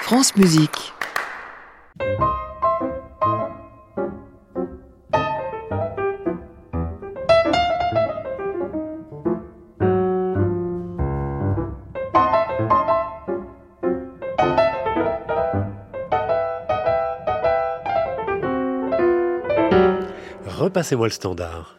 France Musique. Repassez-moi le standard.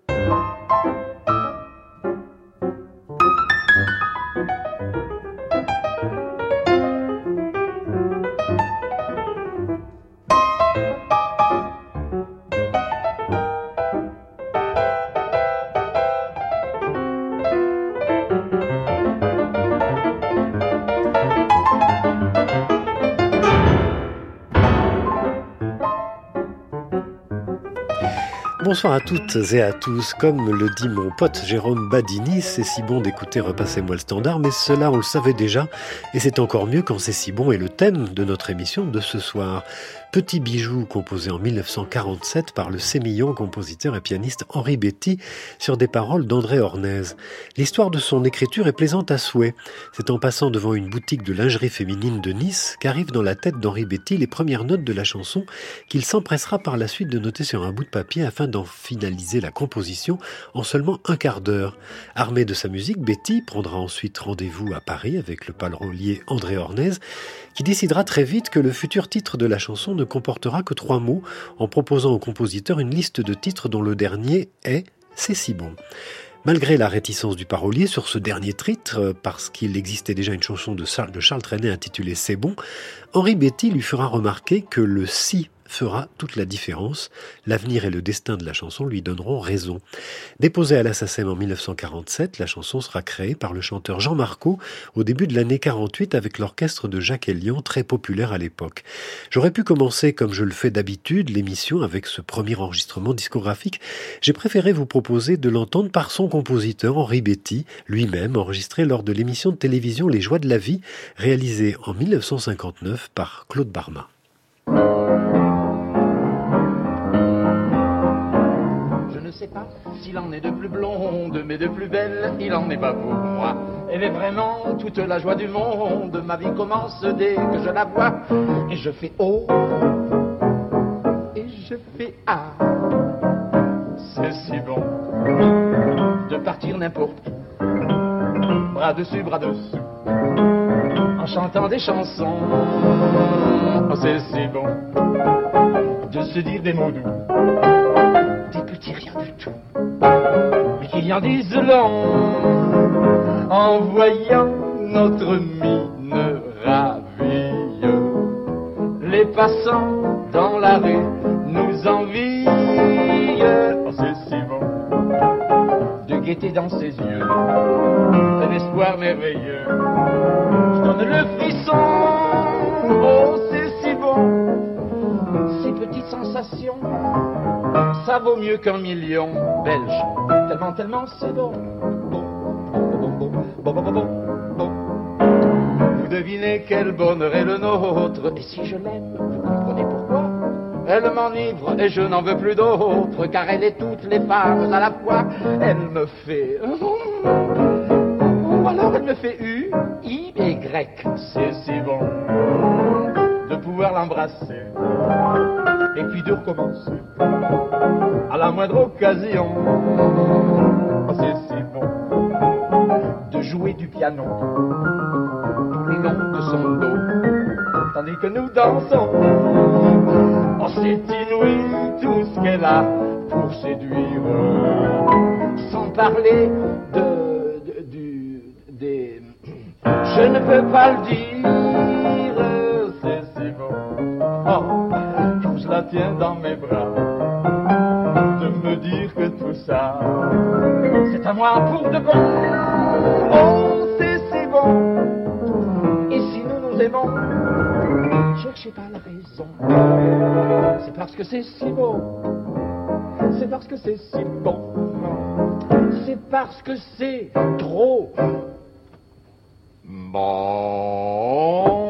Bonsoir à toutes et à tous. Comme le dit mon pote Jérôme Badini, c'est si bon d'écouter Repassez-moi le standard, mais cela on le savait déjà, et c'est encore mieux quand c'est si bon, et le thème de notre émission de ce soir. Petit bijou composé en 1947 par le sémillant compositeur et pianiste Henri Betty sur des paroles d'André Hornez. L'histoire de son écriture est plaisante à souhait. C'est en passant devant une boutique de lingerie féminine de Nice qu'arrivent dans la tête d'Henri Betty les premières notes de la chanson qu'il s'empressera par la suite de noter sur un bout de papier afin d'en finaliser la composition en seulement un quart d'heure. Armé de sa musique, Betty prendra ensuite rendez-vous à Paris avec le parolier André Hornez, qui décidera très vite que le futur titre de la chanson ne comportera que 3 mots, en proposant au compositeur une liste de titres dont le dernier est « C'est si bon ». Malgré la réticence du parolier sur ce dernier titre, parce qu'il existait déjà une chanson de Charles Trenet intitulée « C'est bon », Henri Betty lui fera remarquer que le « si » fera toute la différence. L'avenir et le destin de la chanson lui donneront raison. Déposée à la SACEM en 1947, la chanson sera créée par le chanteur Jean Marco au début de l'année 48 avec l'orchestre de Jacques Elian, très populaire à l'époque. J'aurais pu commencer, comme je le fais d'habitude, l'émission avec ce premier enregistrement discographique. J'ai préféré vous proposer de l'entendre par son compositeur Henri Betty, lui-même enregistré lors de l'émission de télévision Les Joies de la Vie, réalisée en 1959 par Claude Barma. Je sais pas s'il en est de plus blonde, mais de plus belle, il en est pas pour moi. Elle est vraiment toute la joie du monde. Ma vie commence dès que je la vois. Et je fais O, et je fais A. C'est si bon de partir n'importe où, bras dessus, bras dessous, en chantant des chansons. Oh, c'est si bon de se dire des mots doux, des petits rien du tout, mais qu'il en dise long, en voyant notre mine ravie. Les passants dans la rue nous envient. Oh, c'est si bon de gaieté dans ses yeux, un espoir merveilleux qui donne le frisson. Oh, c'est si bon, ces petites sensations, ça vaut mieux qu'un million belge. Tellement, tellement c'est bon. Bon. Vous devinez quel bonheur est le nôtre. Et si je l'aime, vous comprenez pourquoi. Elle m'enivre et je n'en veux plus d'autre, car elle est toutes les femmes à la fois. Elle me fait... Ou alors elle me fait U, I et Y. C'est si bon de pouvoir l'embrasser et puis de recommencer à la moindre occasion. Oh, c'est si bon de jouer du piano tout le long de son dos tandis que nous dansons. Oh, c'est inouï tout ce qu'elle a pour séduire, sans parler des... Je ne peux pas le dire. C'est si bon. Oh, je la tiens dans mes bras, de me dire que tout ça, c'est à moi pour de bon. Oh, c'est si bon. Et si nous nous aimons, cherchez pas la raison. C'est parce que c'est si beau. C'est parce que c'est si bon. C'est parce que c'est trop bon.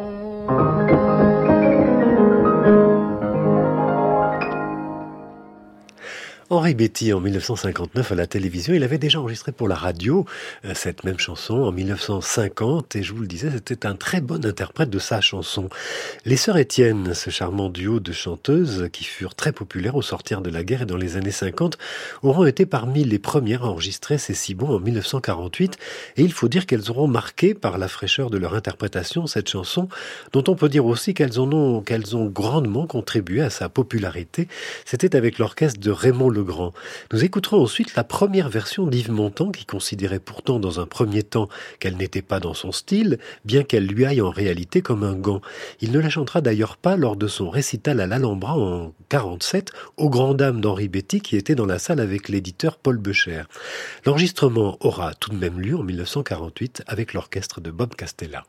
Henri Henri Betty, en 1959, à la télévision, il avait déjà enregistré pour la radio cette même chanson en 1950, et je vous le disais, c'était un très bon interprète de sa chanson. Les Sœurs Étienne, ce charmant duo de chanteuses qui furent très populaires au sortir de la guerre et dans les années 50, auront été parmi les premières à enregistrer C'est si bon en 1948, et il faut dire qu'elles auront marqué par la fraîcheur de leur interprétation cette chanson, dont on peut dire aussi qu'elles ont grandement contribué à sa popularité. C'était avec l'orchestre de Raymond Legrand. Nous écouterons ensuite la première version d'Yves Montand, qui considérait pourtant dans un premier temps qu'elle n'était pas dans son style, bien qu'elle lui aille en réalité comme un gant. Il ne la chantera d'ailleurs pas lors de son récital à l'Alhambra en 1947, aux grandes dames d'Henri Betty, qui était dans la salle avec l'éditeur Paul Becher. L'enregistrement aura tout de même lieu en 1948 avec l'orchestre de Bob Castella.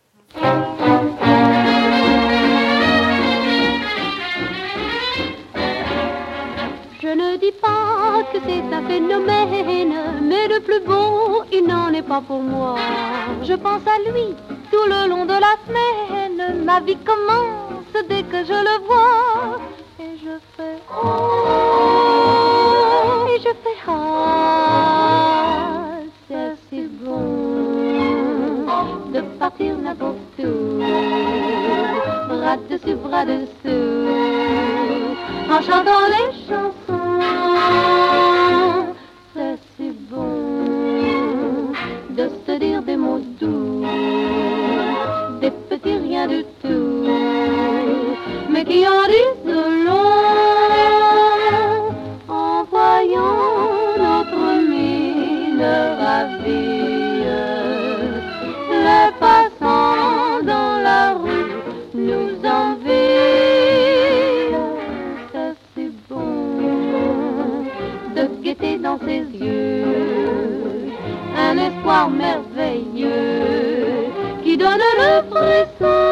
Je ne dis pas que c'est un phénomène, mais le plus beau, il n'en est pas pour moi. Je pense à lui tout le long de la semaine. Ma vie commence dès que je le vois. Et je fais oh, et je fais ah, c'est si bon de partir n'importe où, bras dessus, bras dessous, en chantant les chansons. C'est si bon de se dire des mots doux, des petits rien du tout, mais qui en disent long, en voyant notre mine ravie. Les passants dans la rue nous envient. C'est si bon de guetter dans ses yeux un espoir merveilleux qui donne le frisson.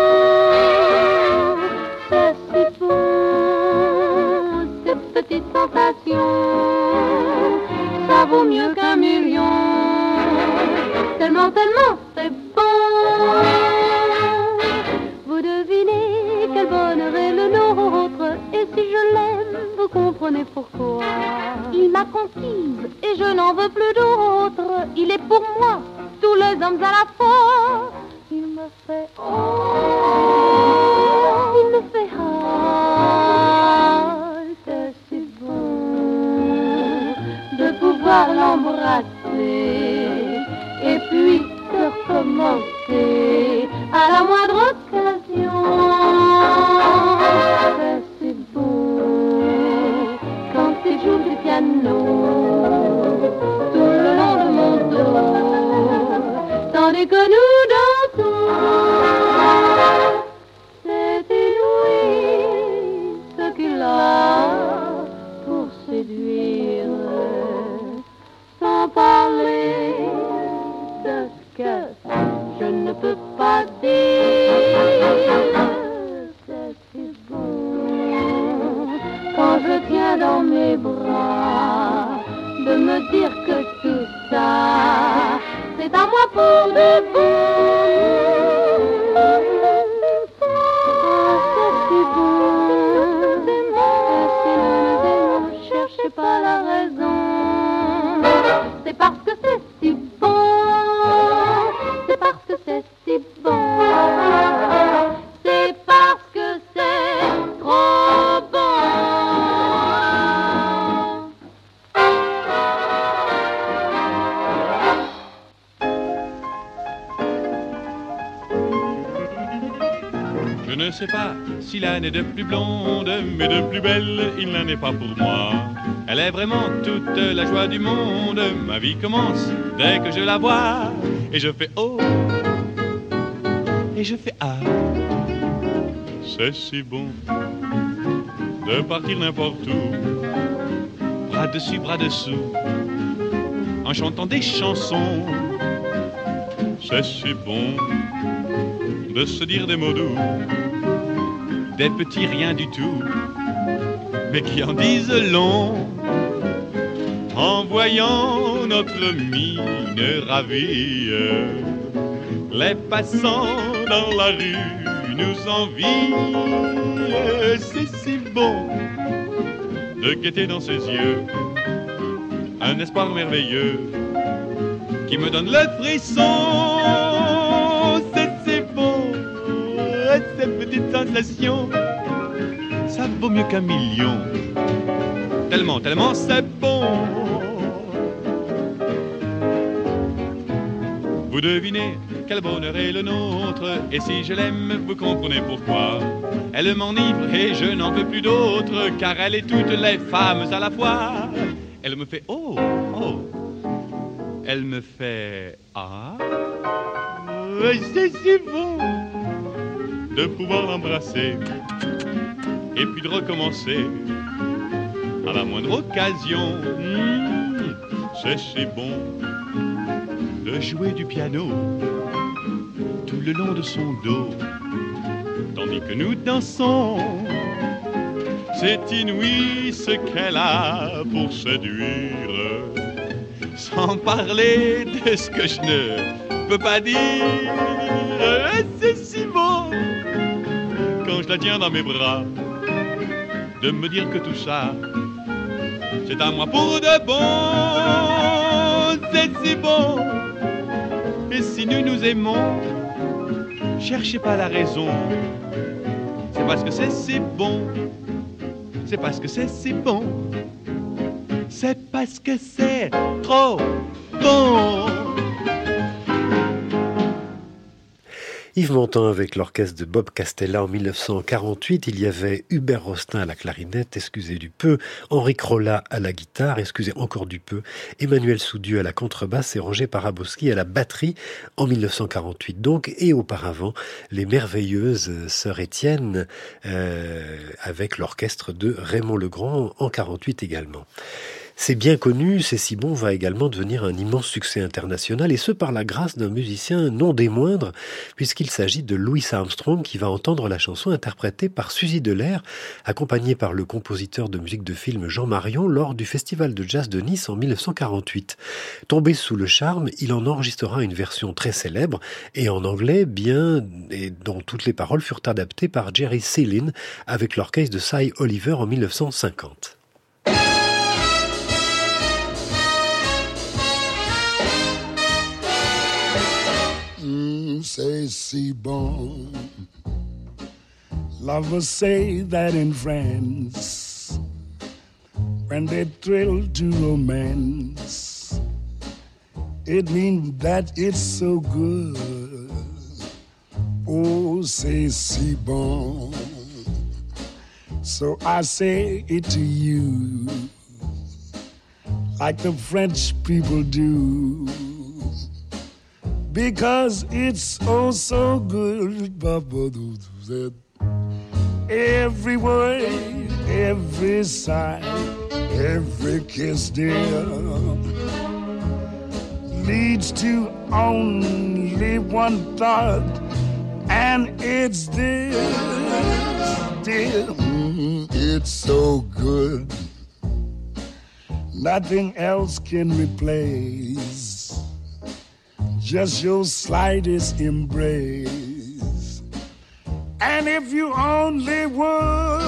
C'est si bon, ces petites sensations, ça vaut mieux qu'un million. Tellement, tellement c'est bon. Vous devinez quel bonheur est le nôtre, et si je l'aime, vous comprenez pourquoi. Il m'a conquise et je n'en veux plus d'autre. Il est pour moi tous les hommes à la fois. Il me fait oh, il me fait ah, c'est si bon de pouvoir l'embrasser et puis de recommencer à la moindre occasion. C'est si beau quand il joue du piano tout le long de mon dos, tandis que nous dansons. C'est inouï ce qu'il a pour séduire, sans parler de ce que je ne peux pas dire. C'est si bon quand je tiens dans mes bras de me dire que tout ça c'est à moi pour de bon. C'est si bon, ne cherchez pas la raison. C'est parce que c'est si bon, c'est parce que c'est si bon, c'est parce que c'est trop bon. Je ne sais pas si l'âne est de plus blonde, mais de plus belle, il n'en est pas pour moi. Elle est vraiment toute la joie du monde. Ma vie commence dès que je la vois. Et je fais oh, et je fais ah. C'est si bon de partir n'importe où, bras dessus, bras dessous, en chantant des chansons. C'est si bon de se dire des mots doux, des petits rien du tout, mais qui en disent long, en voyant notre mine ravie. Les passants dans la rue nous envient. C'est si bon de guetter dans ses yeux un espoir merveilleux qui me donne le frisson. C'est beau, cette petite sensation, ça vaut mieux qu'un million. Tellement, tellement c'est bon. Vous devinez quel bonheur est le nôtre, et si je l'aime, vous comprenez pourquoi. Elle m'enivre et je n'en veux plus d'autre, car elle est toutes les femmes à la fois. Elle me fait oh, oh. Elle me fait ah. C'est si bon de pouvoir l'embrasser et puis de recommencer à la moindre occasion. C'est si bon de jouer du piano tout le long de son dos, tandis que nous dansons. C'est inouï ce qu'elle a pour séduire, sans parler de ce que je ne peux pas dire. C'est si beau quand je la tiens dans mes bras, de me dire que tout ça, c'est à moi pour de bon. C'est si bon. Et si nous nous aimons, cherchez pas la raison. C'est parce que c'est si bon. C'est parce que c'est si bon. C'est parce que c'est trop bon. Yves Montand avec l'orchestre de Bob Castella en 1948. Il y avait Hubert Rostin à la clarinette, excusez du peu, Henri Crolla à la guitare, excusez encore du peu, Emmanuel Soudieu à la contrebasse et Roger Paraboski à la batterie en 1948 donc. Et auparavant, les merveilleuses Sœurs Étienne avec l'orchestre de Raymond Legrand en 48 également. C'est bien connu, C'est si bon va également devenir un immense succès international, et ce par la grâce d'un musicien non des moindres, puisqu'il s'agit de Louis Armstrong qui va entendre la chanson interprétée par Suzy Delair, accompagnée par le compositeur de musique de film Jean Marion lors du Festival de Jazz de Nice en 1948. Tombé sous le charme, il en enregistrera une version très célèbre, et en anglais, et dont toutes les paroles furent adaptées par Jerry Seelin avec l'orchestre de Cy Oliver en 1950. C'est si bon. Lovers say that in France, when they thrill to romance, it means that it's so good. Oh, c'est si bon. So I say it to you, like the French people do, because it's oh so good. Every word, every sigh, every kiss, dear, leads to only one thought, and it's this, dear. It's so good, nothing else can replace just your slightest embrace. And if you only would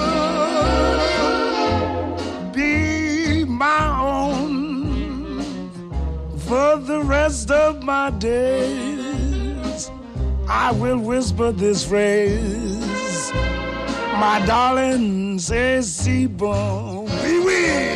be my own for the rest of my days, I will whisper this phrase: my darling, c'est si bon, oui, oui.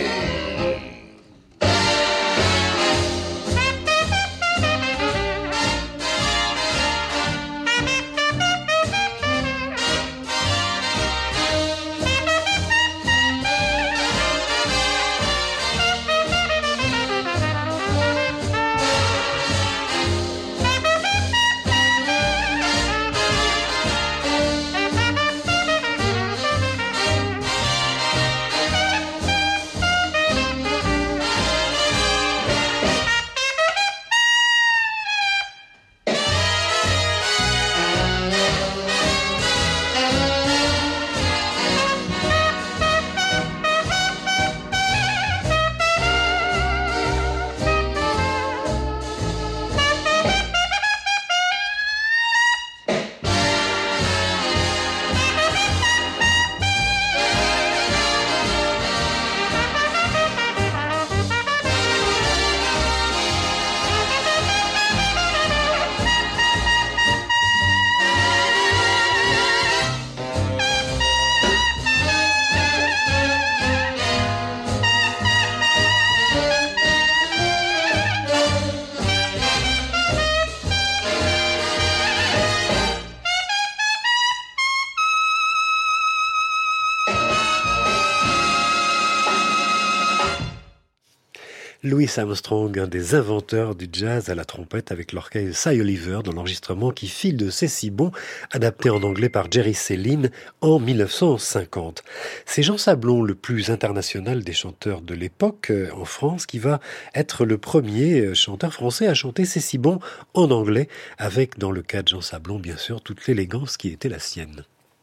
Louis Armstrong, un des inventeurs du jazz à la trompette avec l'orchestre Cy Oliver dans l'enregistrement qui file de C'est si bon, adapté en anglais par Jerry Sellin en 1950. C'est Jean Sablon, le plus international des chanteurs de l'époque en France, qui va être le premier chanteur français à chanter C'est si bon en anglais, avec dans le cas de Jean Sablon bien sûr toute l'élégance qui était la sienne.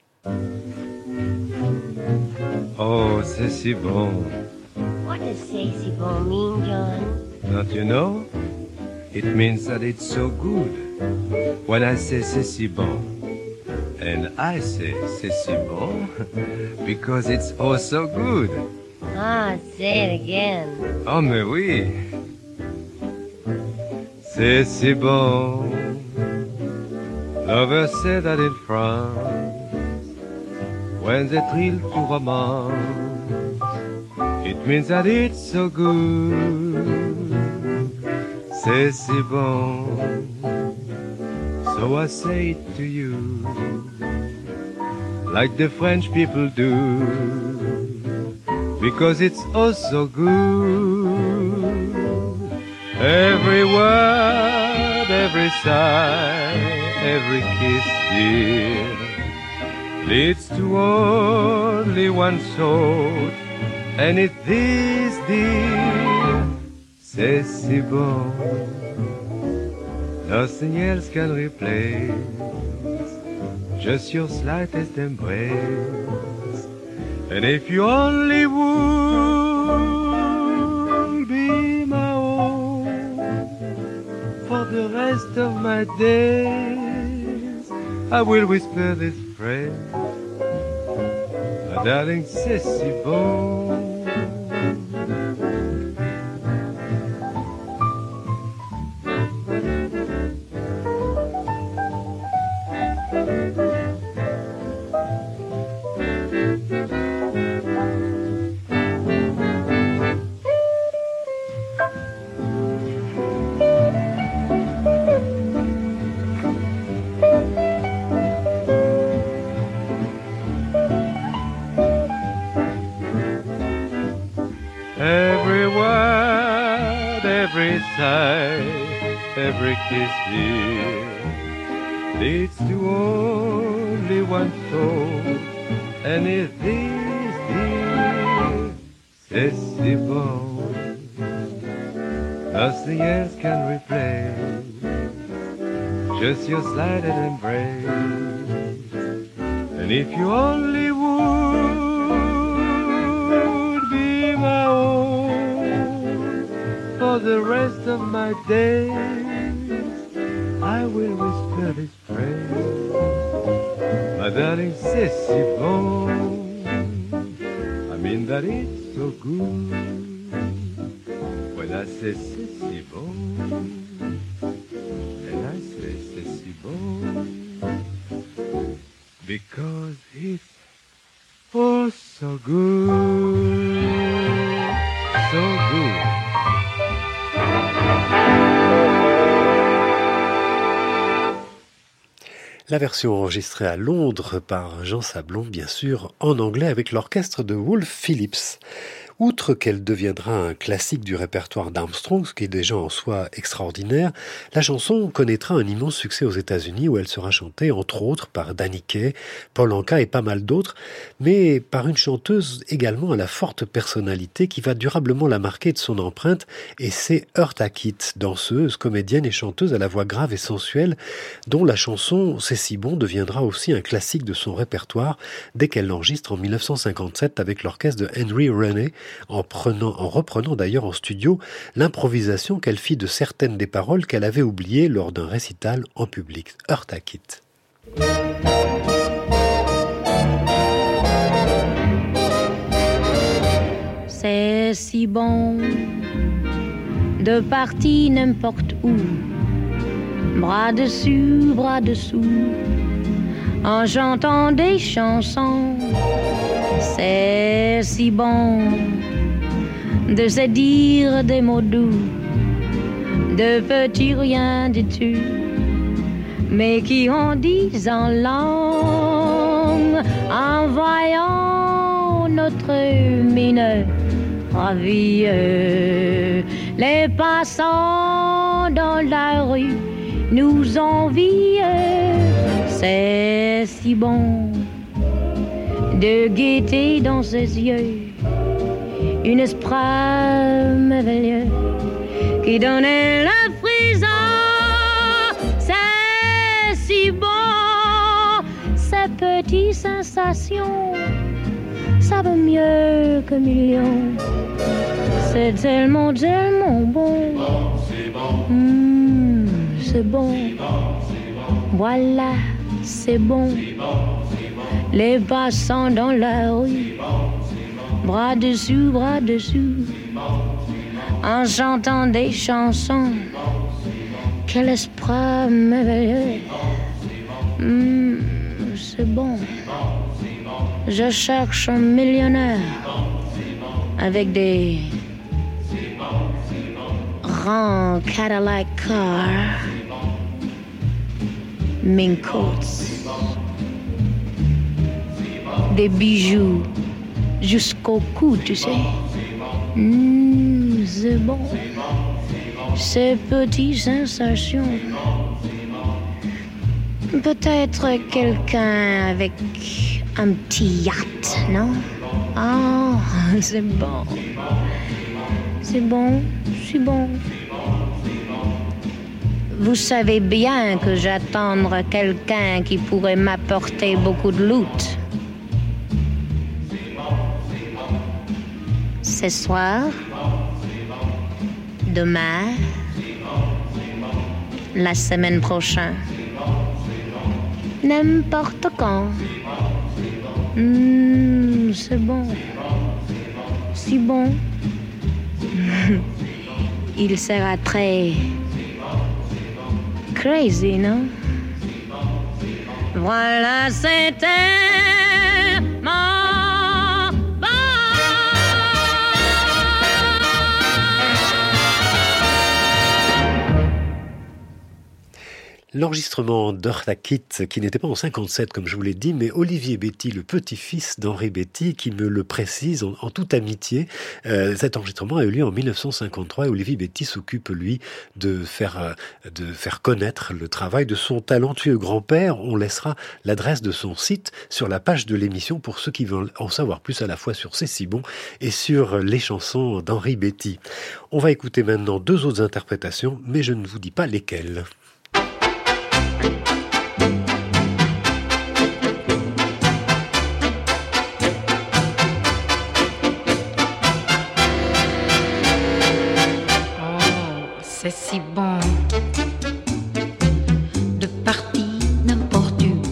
Oh, c'est si bon. What does say si bon mean, John? Don't you know? It means that it's so good. When I say c'est si bon, and I say c'est si bon, because it's oh so good. Ah, say it again. Oh, mais oui. C'est si bon. Lovers say that in France, when they thrill to romance, it means that it's so good. C'est si bon. So I say it to you, like the French people do, because it's oh so good. Every word, every sigh, every kiss, dear, leads to only one thought, and it is dear. C'est si bon, nothing else can replace just your slightest embrace. And if you only would be my own for the rest of my days, I will whisper this phrase, my darling, c'est si bon. Every kiss, dear, leads to only one thought, and it is dear. C'est si bon, nothing else can replace just your slightest embrace. And if you only would be my own for the rest of my days, I will whisper this phrase, my darling, c'est si bon. I mean that it's so good. When I say c'est si bon, and I say c'est si bon, because it's oh so good, so good. La version enregistrée à Londres par Jean Sablon, bien sûr, en anglais avec l'orchestre de Wolf Phillips. Outre qu'elle deviendra un classique du répertoire d'Armstrong, ce qui est déjà en soi extraordinaire, la chanson connaîtra un immense succès aux États-Unis où elle sera chantée entre autres par Danny Kaye, Paul Anka et pas mal d'autres, mais par une chanteuse également à la forte personnalité qui va durablement la marquer de son empreinte, et c'est Eartha Kitt, danseuse, comédienne et chanteuse à la voix grave et sensuelle, dont la chanson C'est si bon deviendra aussi un classique de son répertoire dès qu'elle l'enregistre en 1957 avec l'orchestre de Henry Rennie, en reprenant d'ailleurs en studio l'improvisation qu'elle fit de certaines des paroles qu'elle avait oubliées lors d'un récital en public. Eartha Kitt. C'est si bon de partir n'importe où, bras dessus, bras dessous, en chantant des chansons. C'est si bon de se dire des mots doux, de petits rien du tout, mais qui en disent en langue, en voyant notre mine ravis. Les passants dans la rue nous envient. C'est si bon de gaieté dans ses yeux, une esprit merveilleux qui donnait le frisson. C'est si bon, ces petites sensations, ça vaut mieux que millions. C'est tellement, tellement bon. C'est bon. Voilà, c'est bon. Les passants dans la rue, bras dessus, en chantant des chansons. Quel esprit merveilleux. C'est bon. Je cherche un millionnaire avec des grands Cadillac cars, mink coats, des bijoux jusqu'au cou, tu sais. C'est bon. Ces petites sensations. Peut-être quelqu'un avec un petit yacht, non? Ah, c'est bon. C'est bon, c'est bon. Vous savez bien que j'attends quelqu'un qui pourrait m'apporter beaucoup de loot. Ce soir, demain, la semaine prochaine, n'importe quand. C'est bon, si bon. Il sera très crazy, non? Voilà, c'était mon bon. L'enregistrement d'Eartha Kitt, qui n'était pas en 57 comme je vous l'ai dit, mais Olivier Betty, le petit-fils d'Henri Betty, qui me le précise en toute amitié. Cet enregistrement a eu lieu en 1953 et Olivier Betty s'occupe, lui, de faire connaître le travail de son talentueux grand-père. On laissera l'adresse de son site sur la page de l'émission pour ceux qui veulent en savoir plus à la fois sur C'est si bon et sur les chansons d'Henri Betty. On va écouter maintenant deux autres interprétations, mais je ne vous dis pas lesquelles. C'est si bon de partir n'importe où,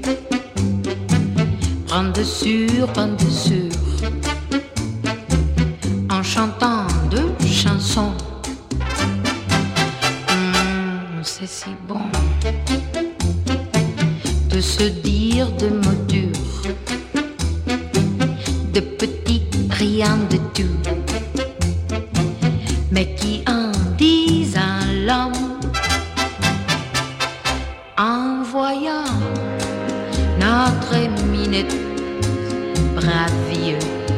prendre sur, en chantant deux chansons. C'est si bon de se dire de mots durs, de petits rien de tout, mais qui en disent à l'homme en voyant notre minute brave vieux,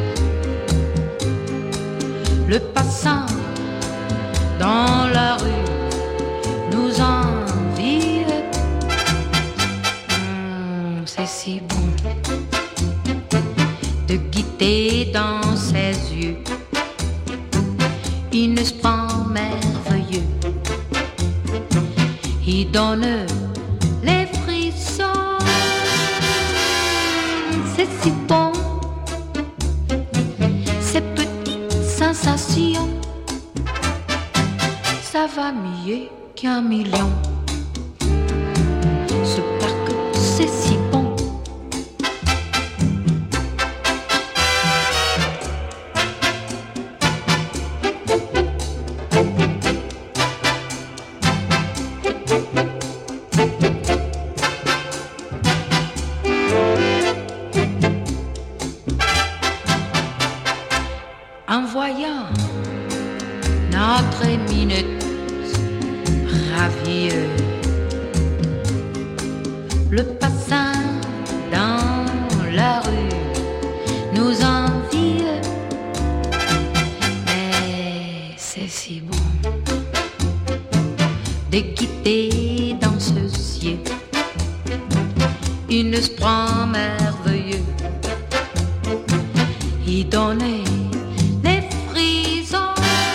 le passant dans la rue nous envie. C'est si bon de guetter dans ses yeux une espoir merveilleux. Il donne les frissons. C'est si bon, ces petites sensations. Ça va mieux qu'un million. Ce parc, c'est si bon. En voyant notre minute ravie, le passant dans la rue nous envie. d'équité dans ceci. Une prend merveilleux, il donnait des frissons.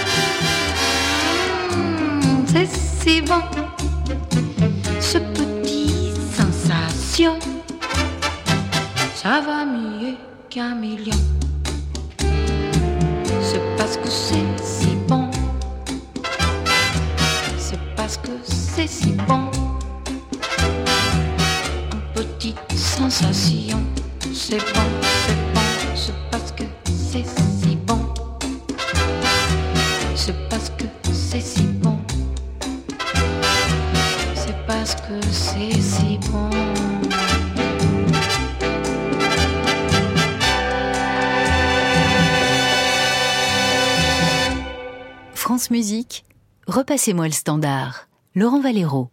C'est si bon, ce petit sensation, ça va mieux qu'un million. C'est parce que c'est si bon, c'est parce que c'est si bon. Une petite sensation, c'est bon, c'est parce que c'est si bon. C'est parce que c'est si bon. C'est parce que c'est si bon. France Musique, repassez-moi le standard. Laurent Valero.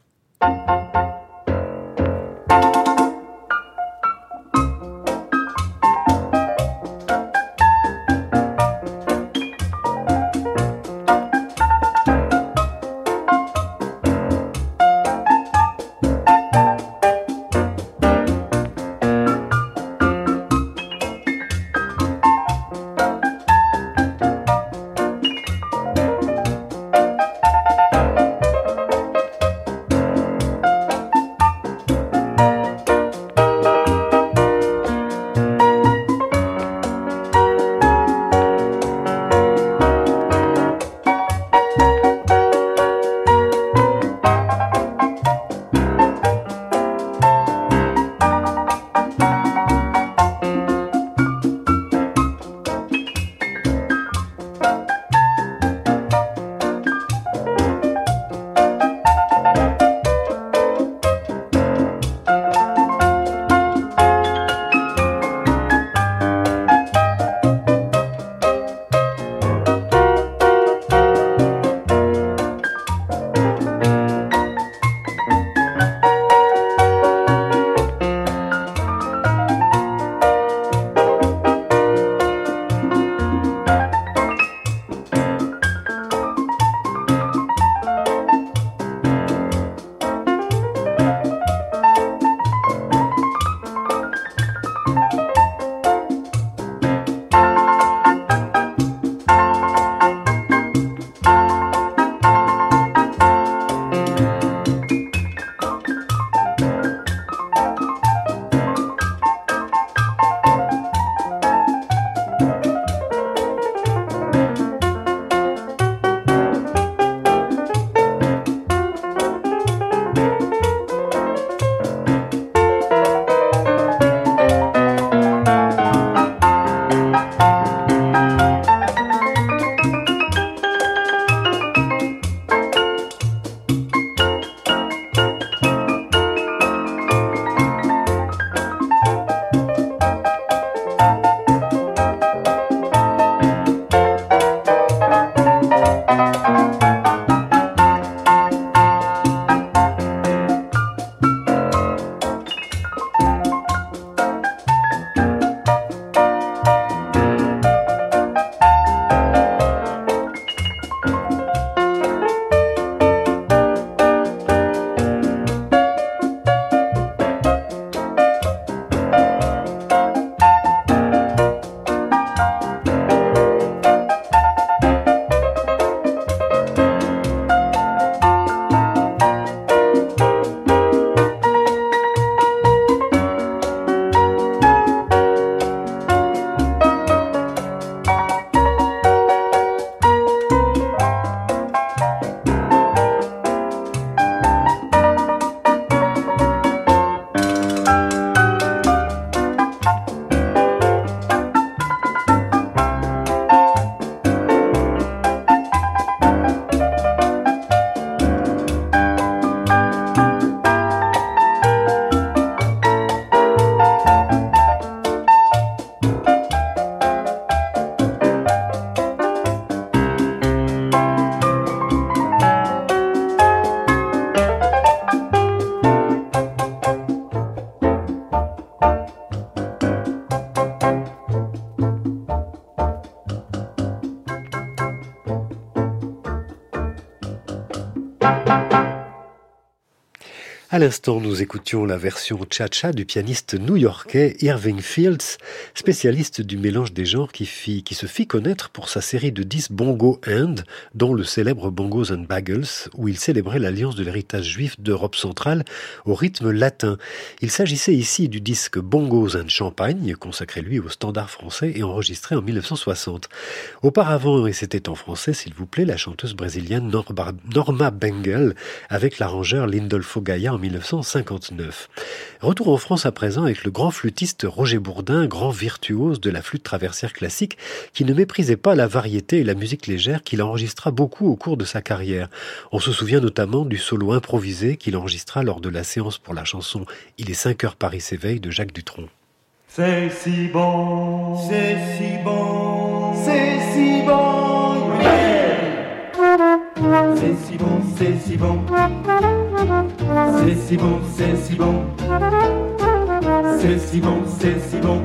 À l'instant, nous écoutions la version cha-cha du pianiste new-yorkais Irving Fields, spécialiste du mélange des genres qui se fit connaître pour sa série de 10 Bongo And, dont le célèbre Bongos and Bagels, où il célébrait l'alliance de l'héritage juif d'Europe centrale au rythme latin. Il s'agissait ici du disque Bongos and Champagne, consacré lui au standard français et enregistré en 1960. Auparavant, et c'était en français s'il vous plaît, la chanteuse brésilienne Norma Bengel, avec l'arrangeur Lindolfo Gaia en 1959. Retour en France à présent avec le grand flûtiste Roger Bourdin, grand virtuose de la flûte traversière classique, qui ne méprisait pas la variété et la musique légère qu'il enregistra beaucoup au cours de sa carrière. On se souvient notamment du solo improvisé qu'il enregistra lors de la séance pour la chanson « Il est 5 heures Paris s'éveille » de Jacques Dutronc. C'est si bon, c'est si bon, c'est si bon, yeah. C'est si bon, c'est si bon, c'est si bon, c'est si bon, c'est si bon, c'est si bon,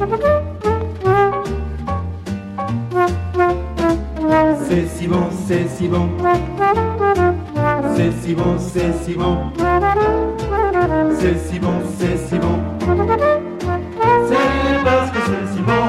c'est si bon, c'est si bon, c'est si bon, c'est si bon, c'est si bon, c'est si bon, c'est parce que c'est si bon.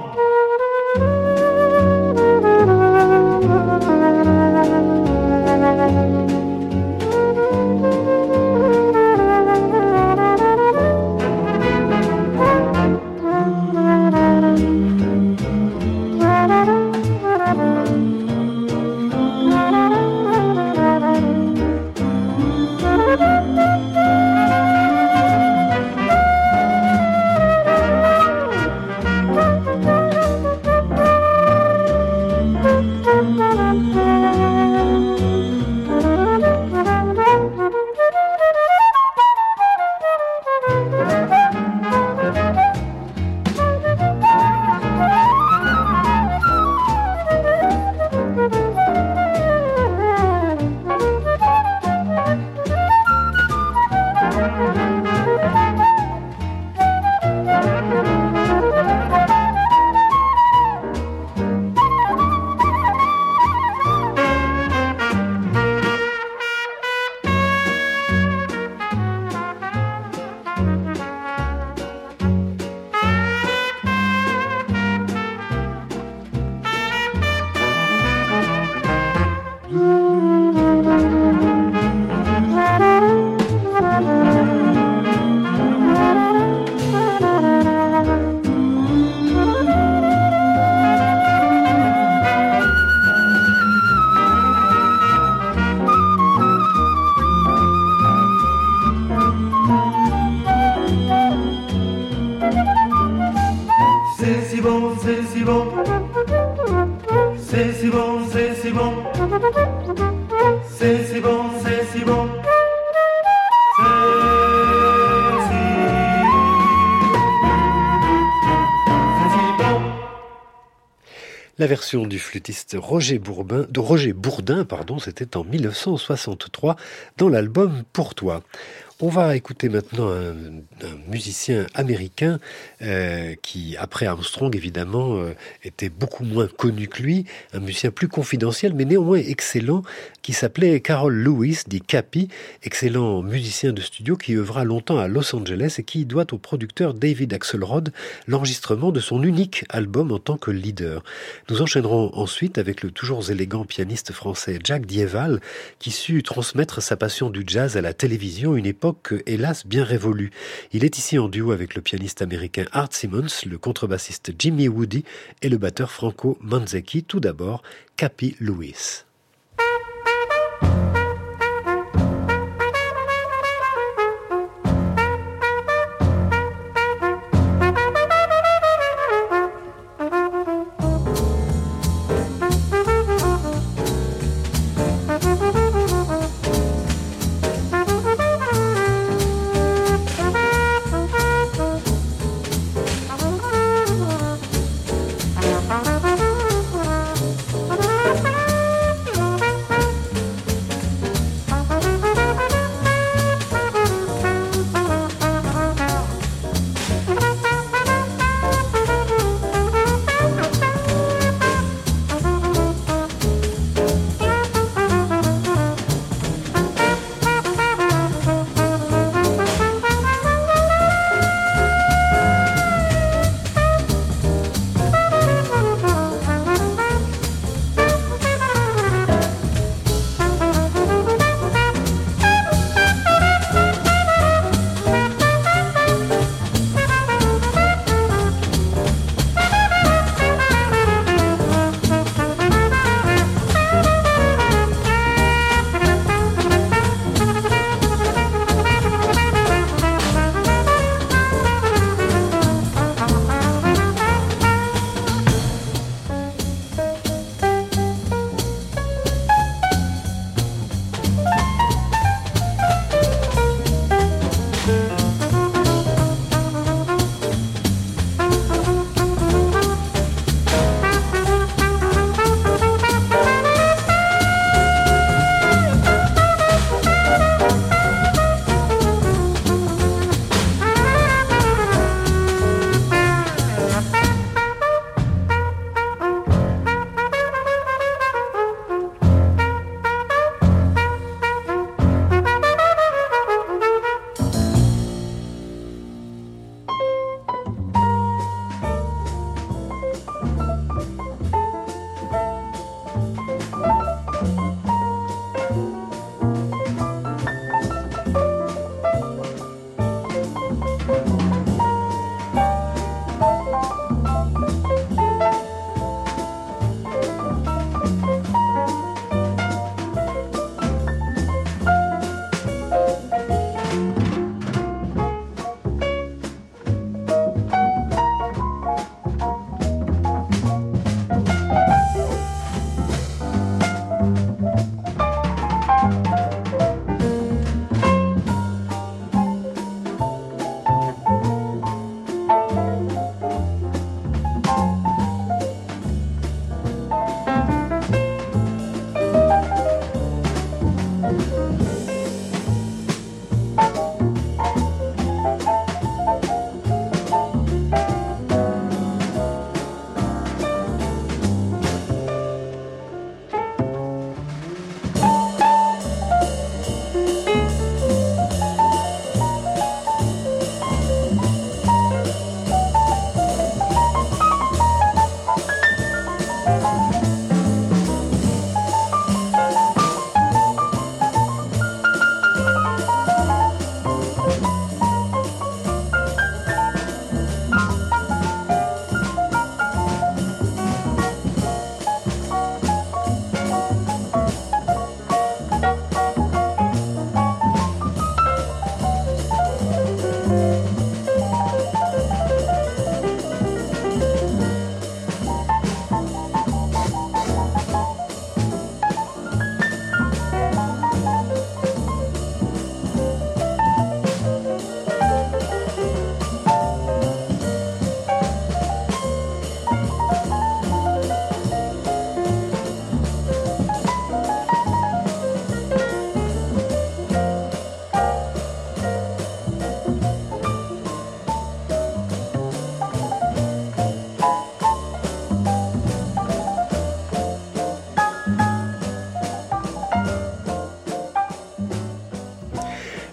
La version du flûtiste Roger Bourdin, c'était en 1963 dans l'album Pour toi. On va écouter maintenant un musicien américain qui, après Armstrong évidemment, était beaucoup moins connu que lui, un musicien plus confidentiel mais néanmoins excellent, qui s'appelait Carol Lewis, dit Cappy, excellent musicien de studio qui œuvra longtemps à Los Angeles et qui doit au producteur David Axelrod l'enregistrement de son unique album en tant que leader. Nous enchaînerons ensuite avec le toujours élégant pianiste français Jack Dieval, qui sut transmettre sa passion du jazz à la télévision, une époque hélas bien révolue. Il est ici en duo avec le pianiste américain Art Simmons, le contrebassiste Jimmy Woody et le batteur Franco Manzecchi. Tout d'abord, Cappy Lewis.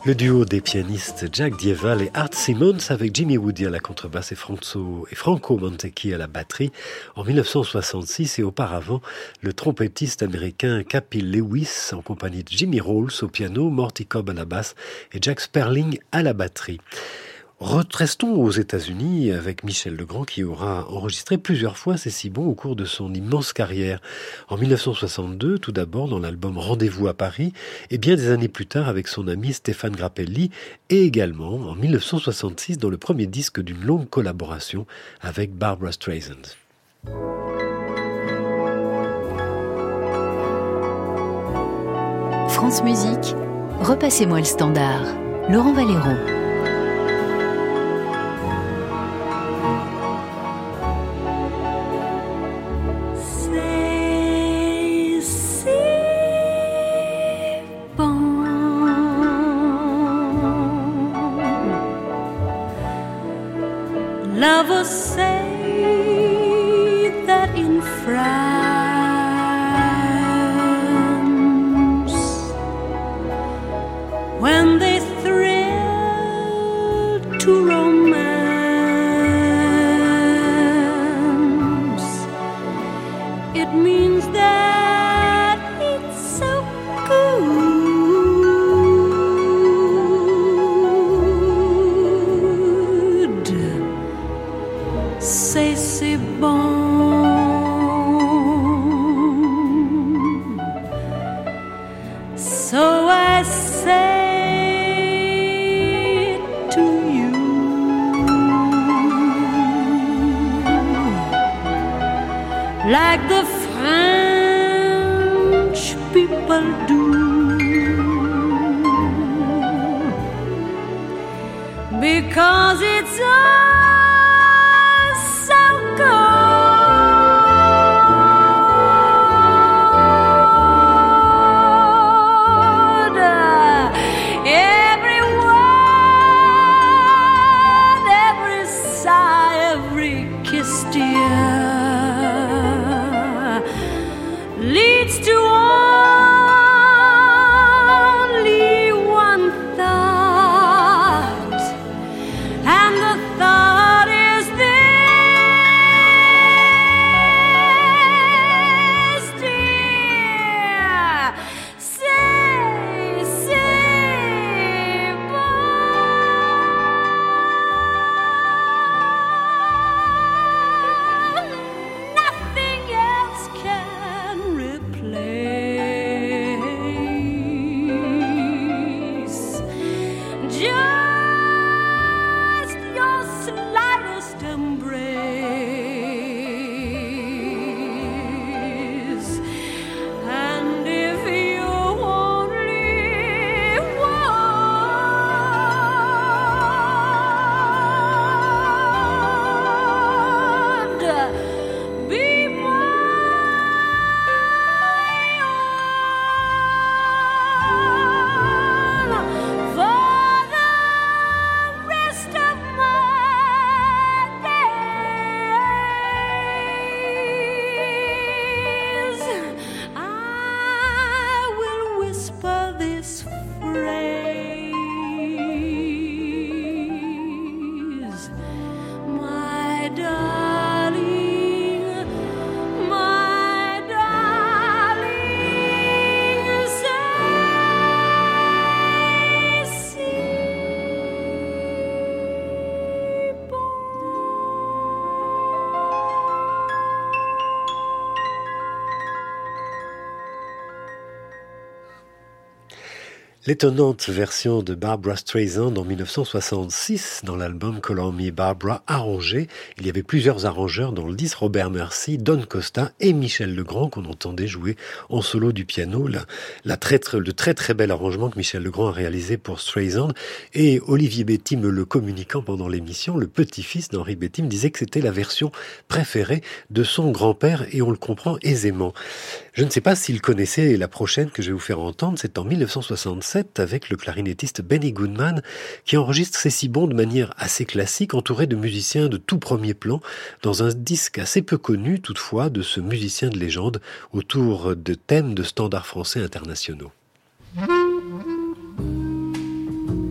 Le duo des pianistes Jack Dieval et Art Simmons avec Jimmy Woody à la contrebasse et Franco Montecchi à la batterie en 1966 et auparavant le trompettiste américain Cappy Lewis en compagnie de Jimmy Rolls au piano, Morty Cobb à la basse et Jack Sperling à la batterie. Restons aux États-Unis avec Michel Legrand qui aura enregistré plusieurs fois C'est si bon au cours de son immense carrière. En 1962, tout d'abord dans l'album Rendez-vous à Paris, et bien des années plus tard avec son ami Stéphane Grappelli, et également en 1966 dans le premier disque d'une longue collaboration avec Barbra Streisand. France Musique, repassez-moi le standard. Laurent Valero. Lovers say that in France, when they thrill to romance, it means that it's so good. Say c'est bon. So I say it to you, like the French people do, because it's all leads to only one thought, and the thought is this, dear. Say, bon. Nothing else can replace just your slightest embrace. And if you only would be L'étonnante version de Barbra Streisand en 1966 dans l'album Call Me Barbra arrangé. Il y avait plusieurs arrangeurs dans le disque, Robert Mercy, Don Costa et Michel Legrand qu'on entendait jouer en solo du piano. Le très très bel arrangement que Michel Legrand a réalisé pour Streisand. Et Olivier Betty me le communiquant pendant l'émission, le petit-fils d'Henri Betty me disait que c'était la version préférée de son grand-père et on le comprend aisément. Je ne sais pas s'il connaissait la prochaine que je vais vous faire entendre, c'est en 1967 avec le clarinettiste Benny Goodman qui enregistre C'est si bon de manière assez classique, entouré de musiciens de tout premier plan, dans un disque assez peu connu toutefois de ce musicien de légende autour de thèmes de standards français internationaux.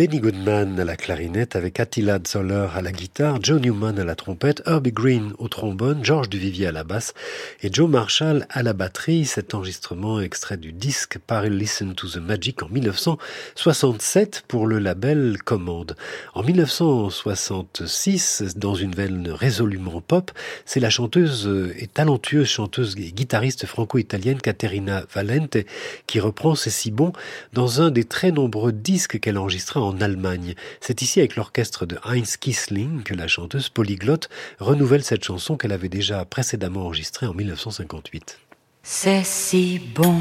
Benny Goodman à la clarinette avec Attila Zoller à la guitare, Joe Newman à la trompette, Herbie Green au trombone, Georges Duvivier à la basse et Joe Marshall à la batterie. Cet enregistrement extrait du disque paru Listen to the Magic en 1967 pour le label Command. En 1966, dans une veine résolument pop, c'est la chanteuse et talentueuse chanteuse et guitariste franco-italienne Caterina Valente qui reprend C'est si bon dans un des très nombreux disques qu'elle enregistra en Allemagne. C'est ici avec l'orchestre de Heinz Kissling que la chanteuse polyglotte renouvelle cette chanson qu'elle avait déjà précédemment enregistrée en 1958. C'est si bon.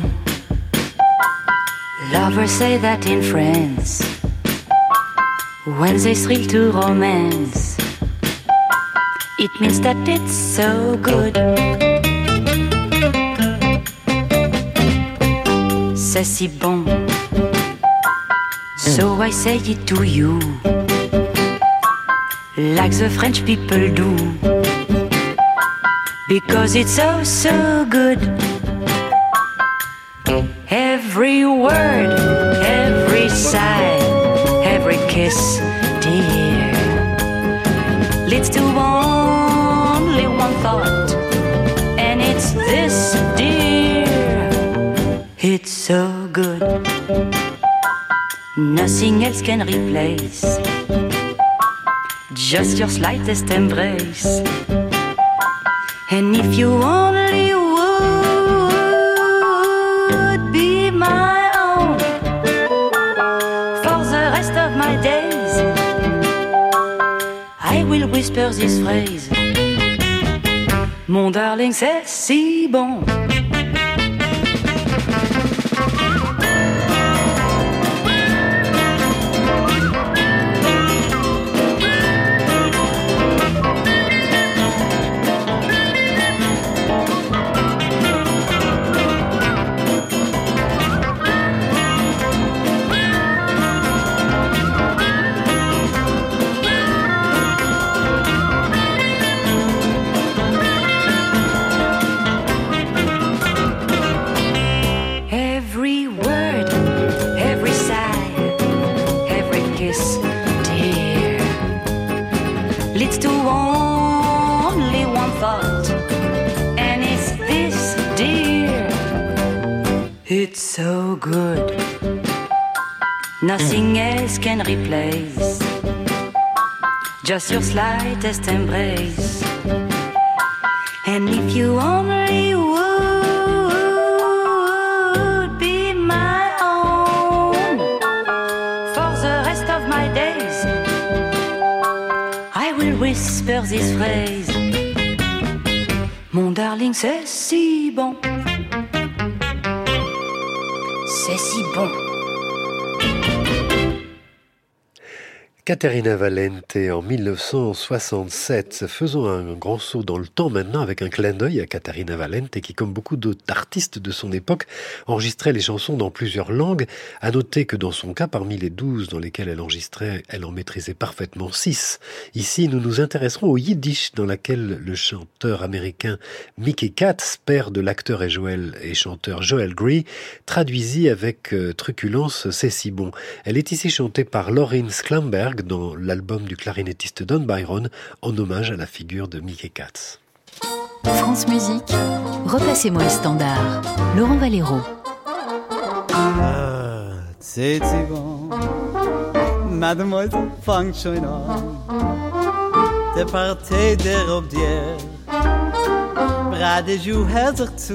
Lovers say that in France when they thrill to romance. It means that it's so good. C'est si bon. So I say it to you, like the French people do, because it's so, so good. Every word, every sigh, every kiss, dear, leads to only one thought, and it's this, dear. It's so good. Nothing else can replace just your slightest embrace. And if you only would be my own for the rest of my days, I will whisper this phrase: Mon darling, c'est si bon. It's so good. Nothing else can replace just your slightest embrace. And if you only would be my own for the rest of my days, I will whisper this phrase: Mon darling, c'est si bon. C'est si bon. Caterina Valente en 1967. Faisons un grand saut dans le temps maintenant avec un clin d'œil à Caterina Valente qui, comme beaucoup d'autres artistes de son époque, enregistrait les chansons dans plusieurs langues. À noter que dans son cas, parmi les 12 dans lesquelles elle enregistrait, elle en maîtrisait parfaitement 6. Ici, nous nous intéresserons au yiddish dans laquelle le chanteur américain Mickey Katz, père de l'acteur et chanteur Joel Grey, traduisit avec truculence C'est si bon. Elle est ici chantée par Lorin Sklamberg dans l'album du clarinettiste Don Byron en hommage à la figure de Mickey Katz. France Musique, repassez-moi le standard. Laurent Valero. C'est si bon, Mademoiselle fangt schon an. Der Partei der Obdier, Bradejou hält sich zu.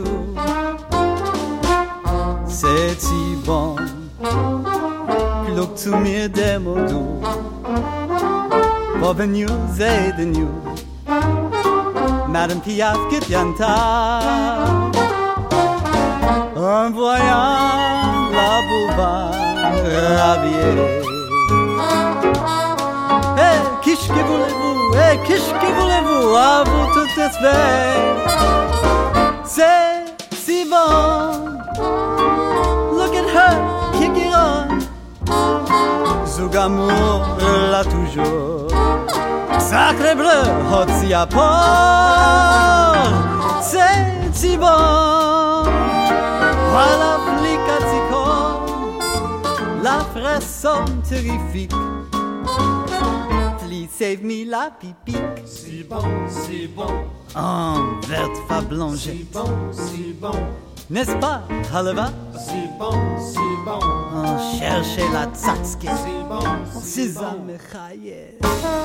C'est si bon, look zu mir demo du. Boben you say the new Madame Piaf get yanta En voyant la bouba ravier Eh, qu'est-ce que voulez-vous Eh, qu'est-ce que voulez-vous À vous tout espère C'est si bon Look at her, kick it on Zougamour là toujours Sacré bleu, hot si à port C'est si bon Voilà l'application La fraise garçon terrifique. Please save me la pipique. Si bon, En verte fablonge. si bon, N'est-ce pas, Haleva? si bon, On cherchait la tsatske. si bon, Suzanne Chaye.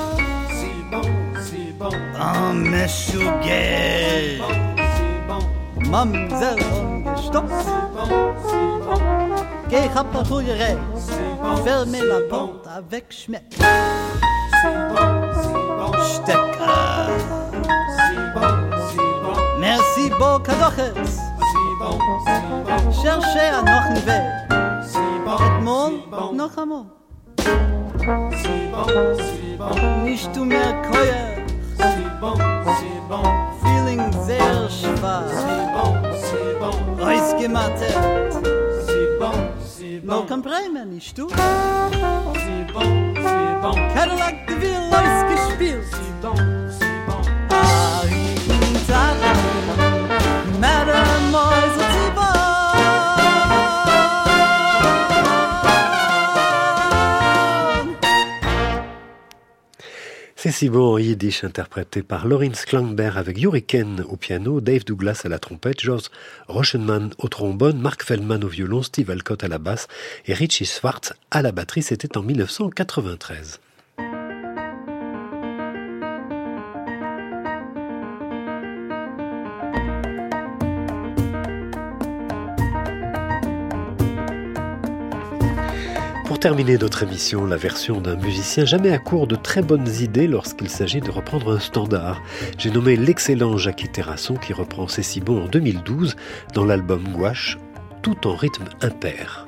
si bon, En Meshuggah. Mamsell ungestopft. Geh rapporterai. Fermez la porte avec Schmeck. Stecker. Merci Bokadoches. Cherchez à noch ein Weg. Et morgen noch einmal. Nicht du mehr Keuer. Feeling sehr schwach. Ausgemattet. No comprime, nicht du? Cadillac de Ville ausgespielt. Tata, Mademoiselle Zibon. C'est si bon en yiddish, interprété par Lorenz Klangberg avec Hurricane au piano, Dave Douglas à la trompette, George Rochenmann au trombone, Mark Feldman au violon, Steve Alcott à la basse et Richie Schwartz à la batterie. C'était en 1993. Pour terminer notre émission, la version d'un musicien jamais à court de très bonnes idées lorsqu'il s'agit de reprendre un standard. J'ai nommé l'excellent Jackie Terrasson qui reprend C'est si bon en 2012 dans l'album Gouache, tout en rythme impair.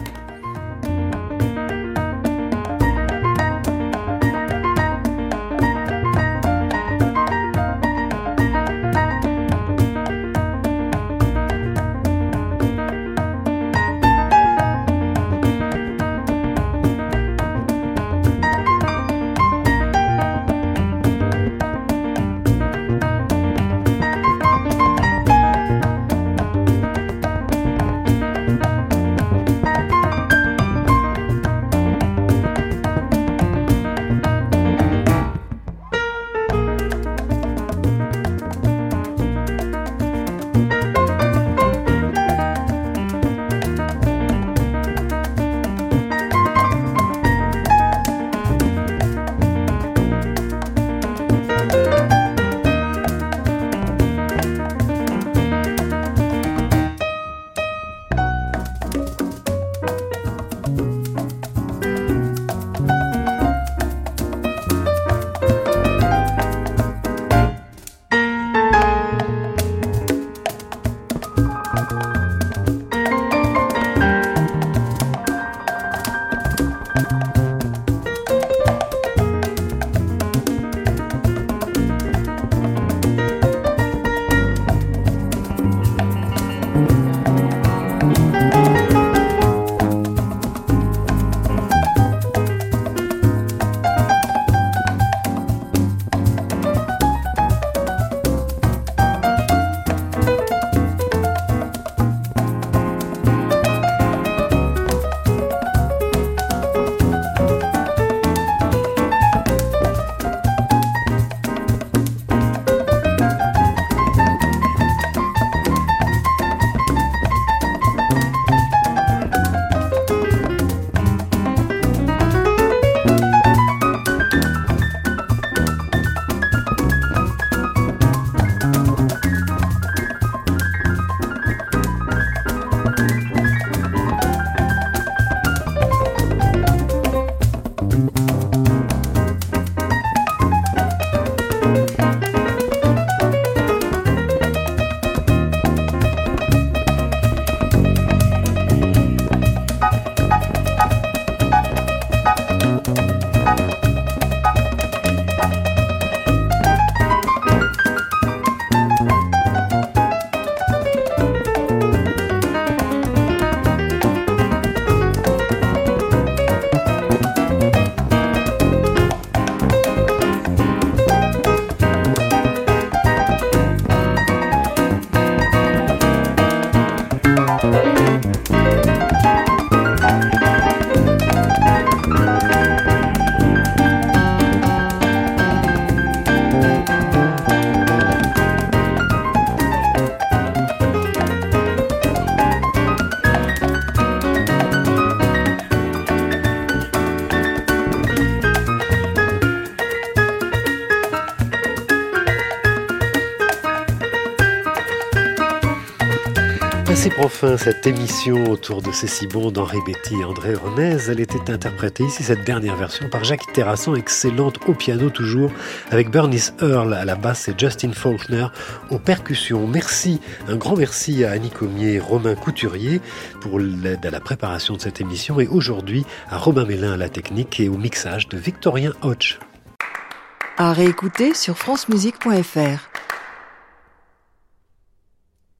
Ainsi prend fin cette émission autour de C'est si bon d'Henri Betty et André Renez. Elle était interprétée ici, cette dernière version, par Jacques Terrasson, excellente au piano toujours, avec Bernice Earle à la basse et Justin Faulkner aux percussions. Merci, un grand merci à Annie Comier et Romain Couturier pour l'aide à la préparation de cette émission, et aujourd'hui à Robin Mélin à la technique et au mixage de Victorien Hodge. À réécouter sur francemusique.fr.